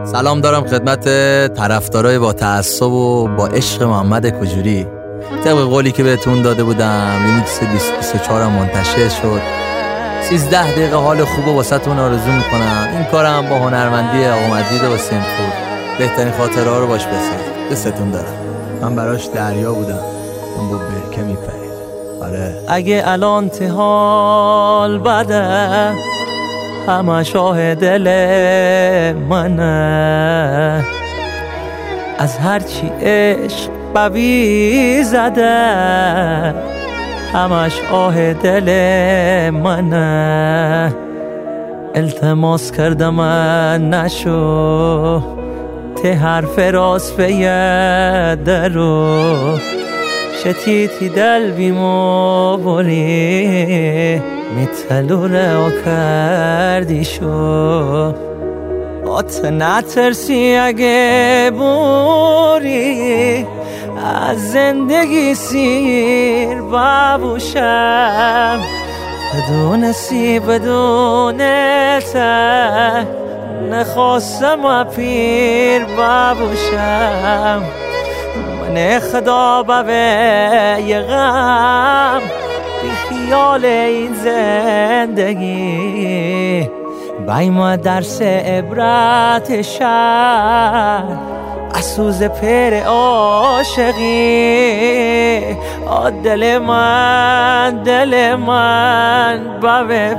سلام دارم خدمت طرفدارای با تعصب و با عشق محمد کجوری. طبق قولی که بهتون داده بودم ریمیکس 2024 هم منتشر شد. 13 دقیقه حال خوب و واسهتون آرزو میکنم. این کارم با هنرمندی آقا مجید و سیمپور. بهترین خاطره ها رو باش بسازید. دستتون دارم. من براش دریا بودم، اون با برکه میپرید. آره اگه الان حال بده همه شاه دل منه، از هرچی عشق بوی زده همش آه دل منه. التماس کردم من نشو ته حرف راست بیده رو شتیتی دل بیمو بولی میتلو رو کردی شو آت نترسی اگه بوری از زندگی سیر ببوشم بدونستی بدونته نخواستم پیر ببوشم من خدا به یه غم بی خیال این زندگی بایم درس عبرت شهر اسوز پر عاشقی دل من بابه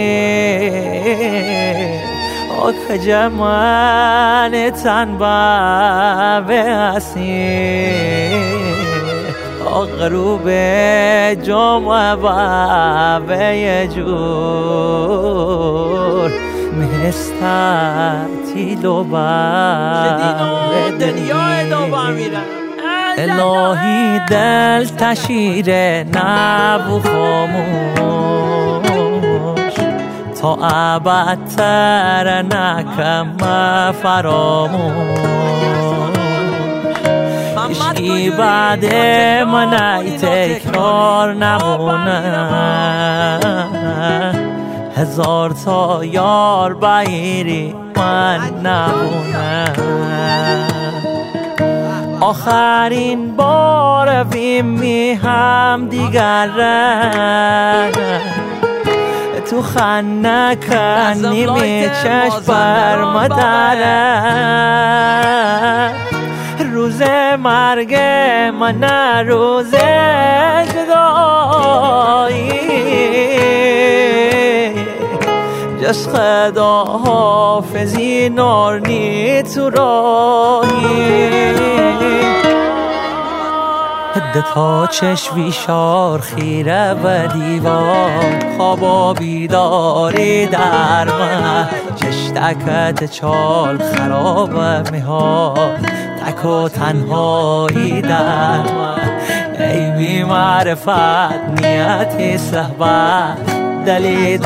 پیر کجا من تن بابه هستی غروب جمعه بابه جور مستطیل و بابه دنیای دوبار میرن الهی دل تشیره نبو خاموش تا ابدتر نکم فراموش عشقی بعد من ای تکرار نمونه هزار تا یار بایری من نمونه آخرین بار رویم هم دیگر تو خنه کنی می چشم بر مدره روز مرگ من روز جدایی جس خدا حافظی نارنی تو راهی هده تا چشوی شار خیره و دیوار خوابا بیداری در من چشتکت چال خراب میها تک و تنهایی در من ای بی معرفت نیتی صحبت دلی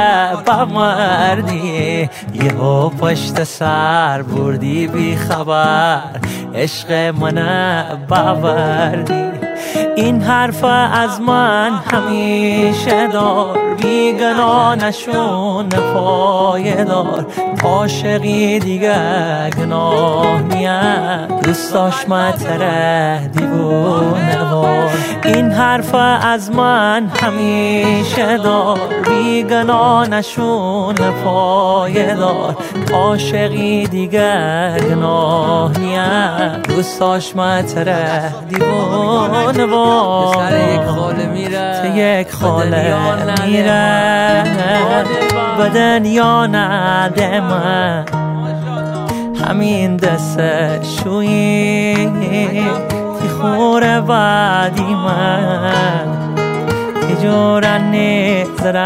بمردی یهو پشت سر بردی بی خبر عشق من باوردی این حرف از من همیشه دار بیگناه نشون پایدار عاشقی دیگه گناه نیست دوست داشت متره دیوونه وار این حرف از من همیشه دار بیگناه نشون پایدار عاشقی دیگه گناه نیست دوست داشت متره دیوونه وار سر یک خاله میره یک خاله میره به دنیا نده من همین دست شویی تی خوره بعدی من تی جورنی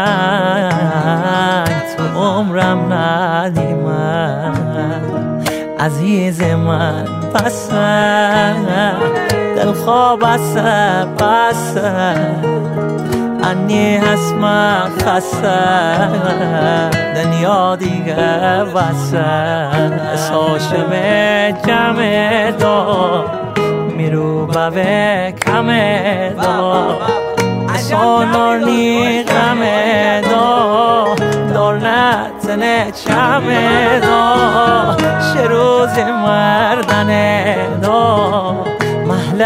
زرنگ تو عمرم ندی من عزیز من بسه دل خواب بسه انی هسما خسته دنیا دیگه بسه ساشم جمع دار میرو به کم دار سانارنی غم دار دار نتنه چم دار شروع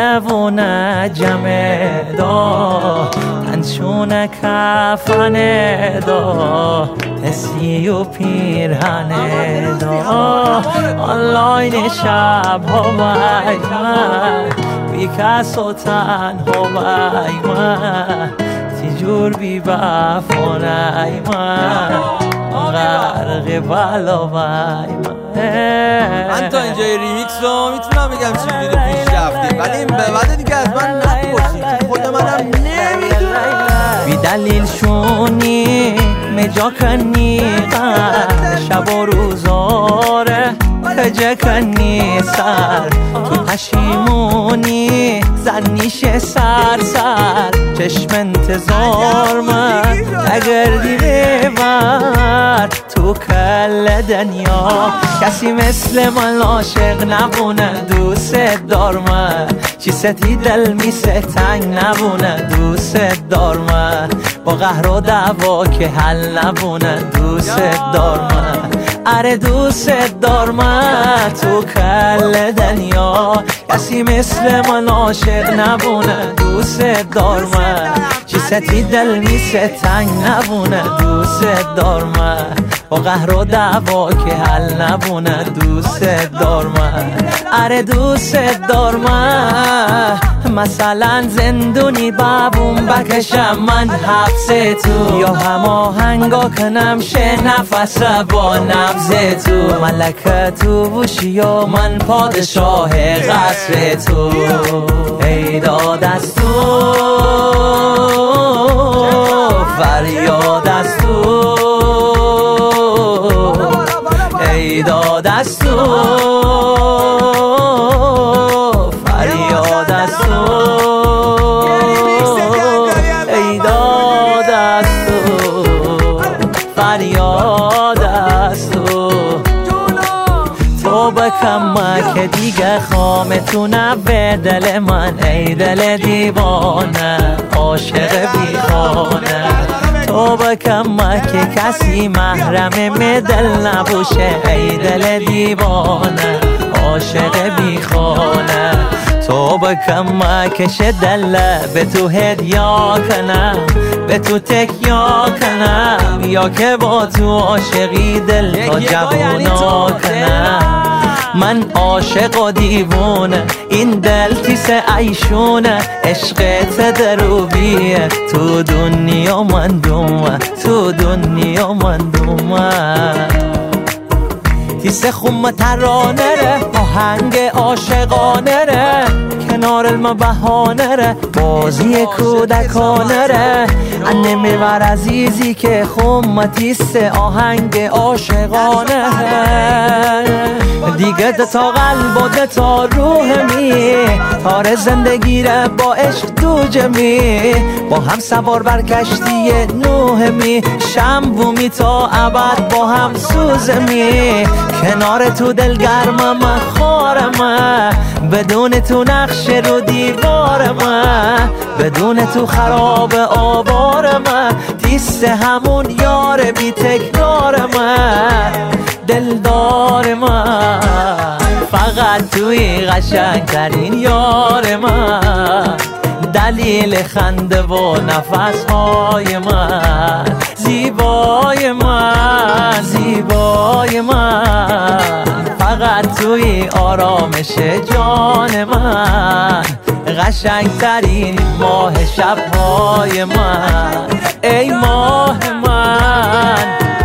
و جمع دا تنشون کفن دا تسی و پیرهن دا آنلاین شب ها بای من بی کس و تنها بای من تیجور بی بفانای من غرق بلا بای من تا اینجای ریمیکس رو میتونم بگم چجوری پیش رفتیم، ولی این به بعد دیگه از من نپرسید، خود منم نمیدونم. بی دلیل شونی مجا کنی شب و روزاره کجا کنی سر تو پشیمونی زنیش سر چشم انتظار من نگردی ببر تو کل دنیا کسی مثل من عاشق نبونه دوست دار من چی ستی دل میسه تنگ نبونه دوست دار من با قهر و دعوا که حل نبونه دوست دار من اره دوست دار من تو کل دنیا کسی مثل من عاشق نبونه دوست دار من چی ستی دل میسه تنگ نبونه دوست دار من با قهر و دعوا که حل نبونه دوست دار من اره دوست دار من مثلا زندونی بابون بکشم من حبس تو یا هماهنگا کنم شه نفس با نبض تو ملکه تو بوشی یا من پادشاه قصر تو ای داد از تو فریاد از تو ای داد از تو فریاد از تو ای داد از تو فریاد از تو تو بکم که دیگه خامتونه به دل من ای دل دیوانه عاشق بیخانه تو بکم که کسی محرم دل نبوشه ای دل دیوانه عاشق بیخانه تو بکم که شه دل به تو هدیا کنم به تو تکیا کنم یا که با تو عاشقی دل تا جوونا کنم من عاشق و دیوونه این دل تیس عیشونه عشقت دروبیه تو دنیا من دومه تو دنیا من دومه تیس خم ترانه ره آهنگ عاشقانه ره کنار الما بهانه ره بازی کودکانه ره انه میور عزیزی که خم تیس آهنگ عاشقانه دیگه تا قلب و تا روح می تار زندگی ره با عشق دو جمی با هم سوار بر کشتی نوح می شنبومی تا ابد با هم سوزمی کنار تو دلگرمم خارم بدون تو نقش رو دیوارم بدون تو خراب آوارم تیست همون یار بی تکرارم دلدار من فقط توی قشنگترین یار من دلیل خنده و نفسهای من زیبای من زیبای من فقط توی آرامش جان من قشنگترین ماه شبهای من ای ماه من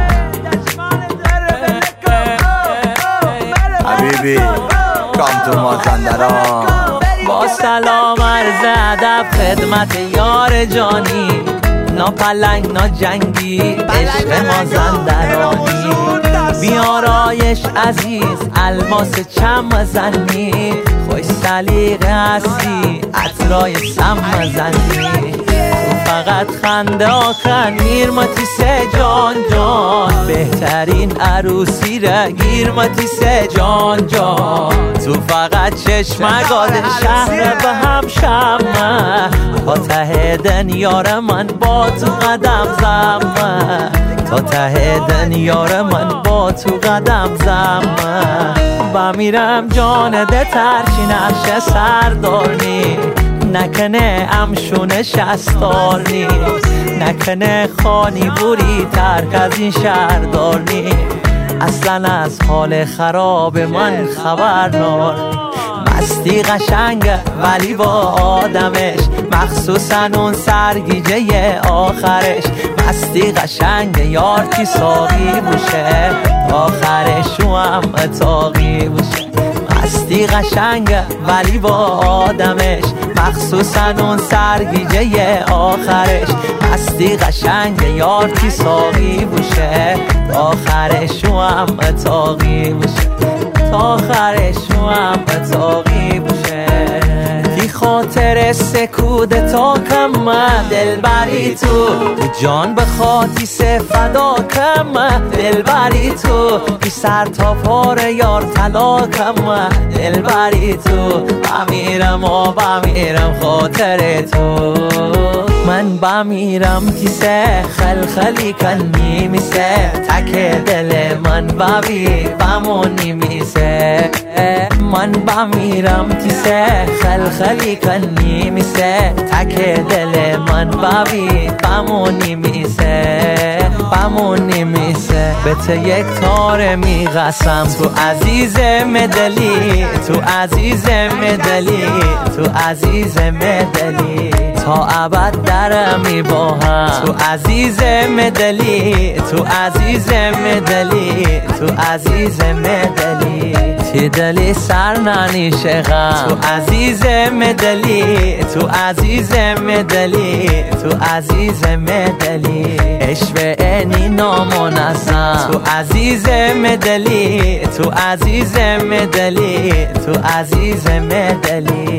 حبیبی کام تو مازندران با سلام عرض ادب خدمت یار جانی نا پلنگ نا جنگی عشق مازندرانی بیارایش عزیز الماس چم زنی خوش سلیقه هستی عطرای سم زنی فقط خنده آخر میرمتی سه جان جان بهترین عروسی را گیرمتی سه جان جان تو فقط چشمگاد شهر به هم شمه تا ته دنیار من با تو قدم زمه تا ته دنیار من با تو قدم زمه بمیرم جان ده ترچی نقش سردارنی نکنه امشون شستارنی نکنه خانی بوری ترک از این شهردارنی اصلا از حال خراب من خبر نار مستی قشنگه ولی با آدمش مخصوصا اون سرگیجه آخرش مستی قشنگه یار کی ساقی بوشه آخرش هم اتاقی بوشه مستی قشنگه ولی با آدمش مخصوصا اون سرگیجه آخرش مستی قشنگه یار کی ساقی بوشه آخرش هم اتاقی بوشه آخرش هم اتاقی بوشه کی خاطر سکوت تا کم دل بری تو جان بخاطی سه فدا کم دل بری تو بی سر تا پاره یار طلا کم دل بری تو بمیرم و بمیرم خاطر تو من بمیرم کیسه خلخلی کنی میسه تک دل من ببی بمونی میسه من بمیرم کیسه خلخلی کنی میسه تک دل من ببی بمونی میسه بمونی میسه بته یک تار میقسم تو عزیز مدلی تو عزیز مدلی تو عزیز مدلی تا ابد درمی با هم تو عزیز مدلی تو عزیز مدلی تو عزیز مدلی تی دلی سر ننیشه غم تو عزیز مدلی تو عزیز مدلی تو عزیز مدلی عشق اینی نامنظم تو عزیز مدلی تو عزیز مدلی تو عزیز مدلی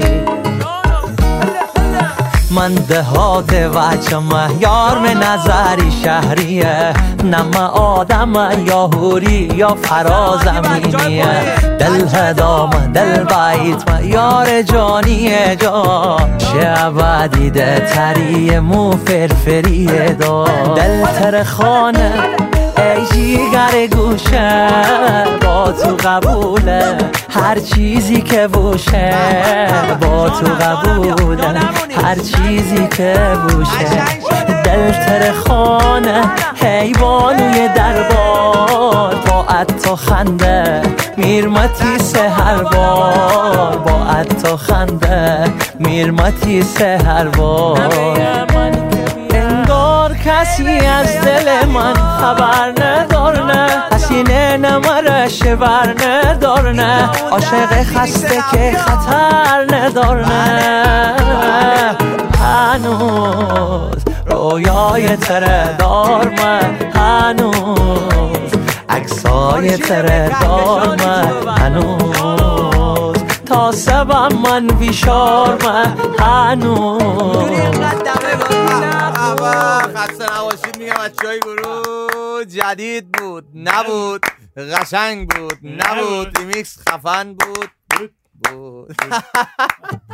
من دهات وچم یار من نظری شهریه نم آدم یا هوری یا فرازمینیه دل هدام دل بیت یار جانیه جان شعب دیده تری مو فرفریه دا دل ترخانه ای جیگر گوشه با تو قبوله هر چیزی که بوشه با تو قبوله هر چیزی که بوشه دل ترخانه حیوانوی دربار با عطا خنده میرمتی سهر بار با عطا خنده میرمتی سهر بار انگار کسی از دل من خبر ندارنه حسینه نمرش بر ندارنه عاشق خسته که خطر ندارنه هنوز رویای تره دار من هنوز عکسای تره دار من هنوز تا سبم من بیشار من هنوز خسته نباشید میگم بچه‌های گروه جدید بود نبود قشنگ بود نبود ریمیکس خفن بود